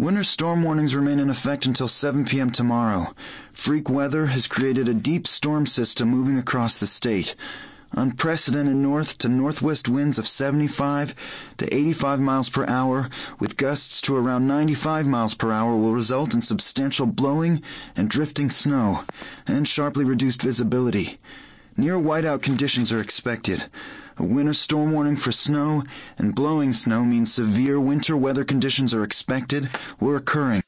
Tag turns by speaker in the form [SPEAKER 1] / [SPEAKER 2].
[SPEAKER 1] Winter storm warnings remain in effect until 7 p.m. tomorrow. Freak weather has created a deep storm system moving across the state. Unprecedented north to northwest winds of 75 to 85 miles per hour, with gusts to around 95 miles per hour, will result in substantial blowing and drifting snow, and sharply reduced visibility. Near whiteout conditions are expected. A winter storm warning for snow and blowing snow means severe winter weather conditions are expected or occurring.